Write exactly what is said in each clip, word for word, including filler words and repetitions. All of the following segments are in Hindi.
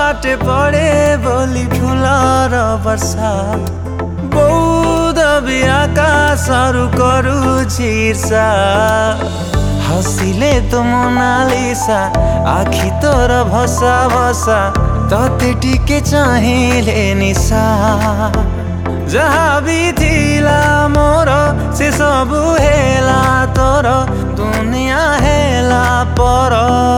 बाटे पड़े बोली फुलर वर्षा बौद भी आकाशरू करुछि ईर्षा हसिले तो मोनालिसा आखि तोर भसा भसा तते टिके चाहिले निशा जहाँ भी थिला मोर से सबु हेला तोर दुनिया हेला पर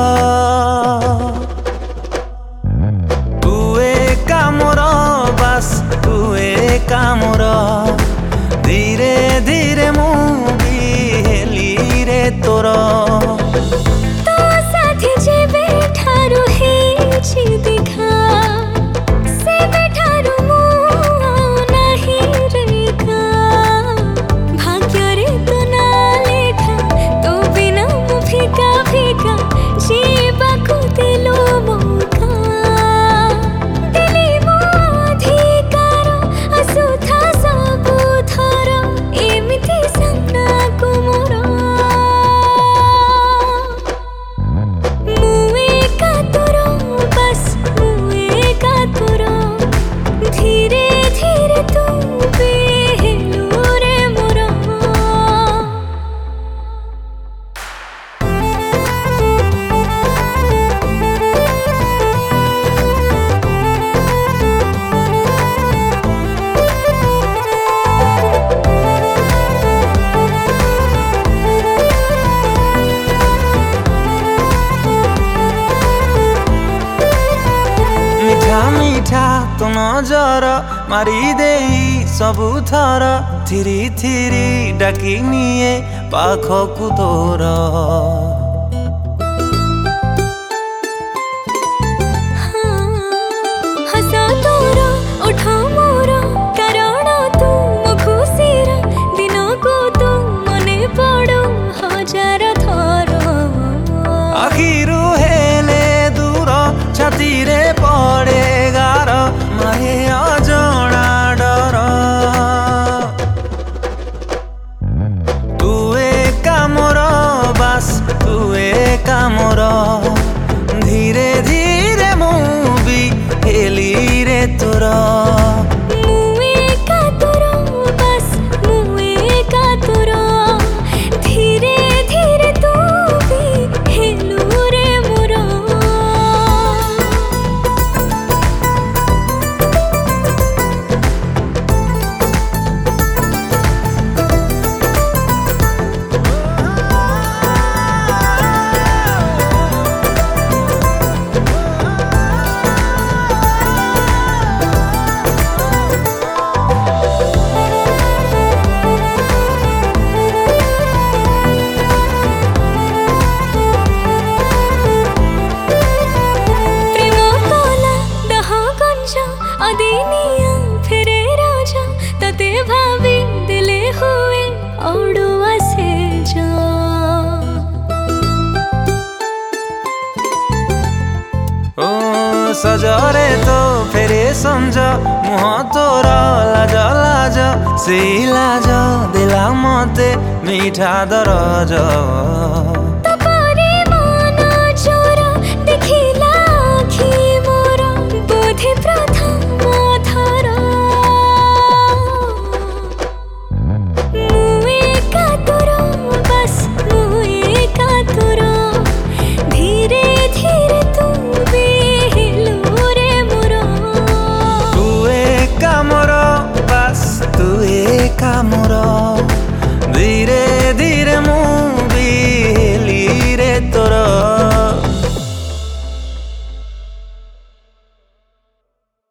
तू एका मोर बास तू एका मोर धीरे धीरे मु भी हेली रे तोर तो साथी जेबे ठारू हेछि देखा से बेठारू मु नाही रेखा भाग्य रे तो ना लेखा तो बिना मु फिका फिका जीवा को दिलो मौका दिली मो अधिकार असुथा सबु थर एमिति सपना को मोर धीरे धीरे तू भी हेलू रे मोरा मीठा मीठा तो नजर मारी देई सबु थर थिरी थिरी डाकी निए पाखकु तोर हस तोर उठ मोर कारण तू मो खुशीर दिन को तू मने पड़ो हजार थर आखिरु हेले दूर छाती रे पड़े गार माहे अजଣା डर तू एका मोर बास तू एका मोर धीरे धीरे मु भी हेली रे तोर धीरे धीरे तू भी हेलू रे मोरा अदिनिया फिरे राजा तते भाभी दिले हुए औड़ुआ से जा ओ सजरे तो फेरे समझ मुह तोर लाज लाज से लाज दिला मते मीठा दरज।